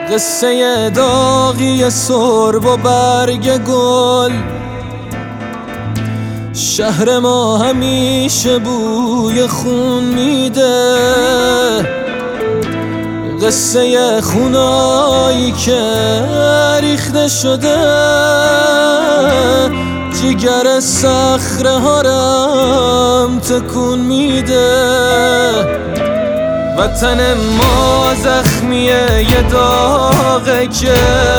قصه داغی سرب و برگ گل. شهر ما همیشه بوی خون میده، قصه خونایی که ریخته شده، جگر صخره ها رم تکون میده. وطن ما زخمیه یه داغه که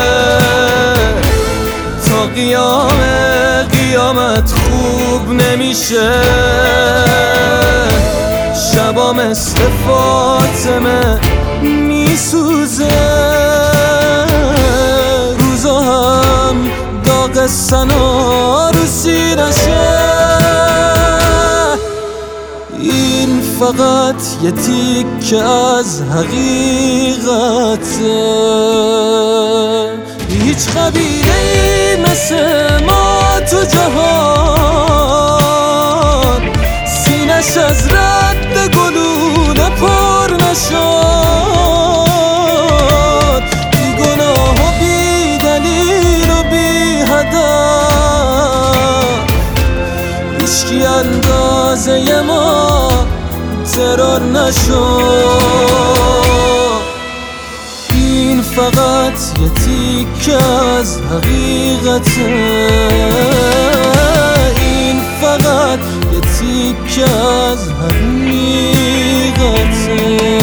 تا قیامت خوب نمیشه. شبا مثل فاطمه میسوزه، روزا هم داغ سنا رو سینشه. این فقط یه تیکه از حقیقته، هیچ قبیله‌ای مثل ما تو جهان سینش از رد گلوله پر نشد. بی گناه و بی دلیل و بی هدف، هیچکی اندازه ما ترور نشد. این فقط یه تیکه از حقیقته، این فقط یه تیکه از حقیقته.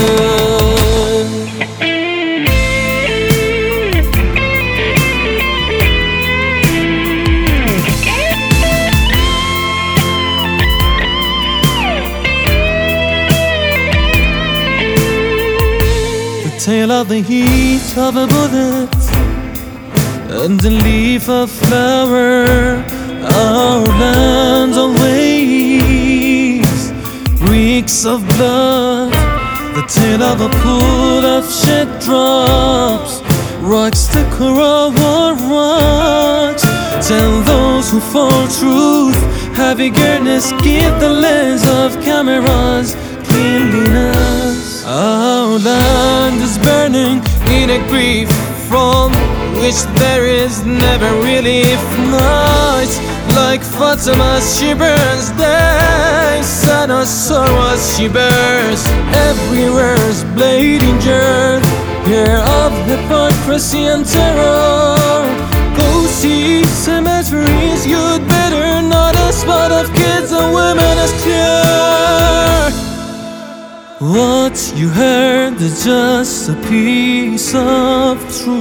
Tale of the heat of a bullet and the leaf of flower, our land awaits, reeks of blood. The tale of a pool of shed drops, rocks the coral rocks. Tell those who fall truth, have eagerness, give the lens of cameras cleanliness. Our land is burning in a grief from which there is never relief. Nights like Fatima's, she burns. Days Sana's sorrows, she burns. Everywhere's bleeding dirt, here of hypocrisy and terror. Go see cemeteries, you'd better not. A spot of kids and women is clear. What you heard is just a piece of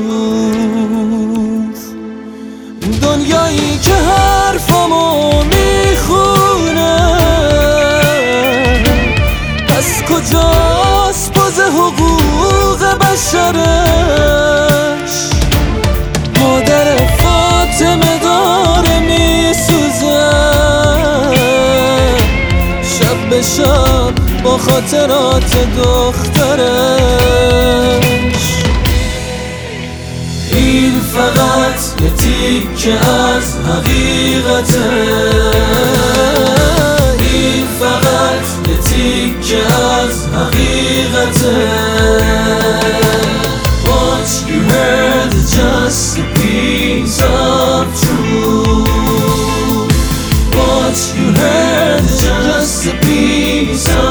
truth. دنیایی که حرفامو میخونه، پس کجاست باز حقوق بشرش؟ مادر فاطمه داره میسوزه، شب به شب با خاطرات دخترش. این فقط یه تیکه از حقیقته، این فقط یه تیکه از حقیقته. What you heard is just a piece of truth. What you heard is just a piece of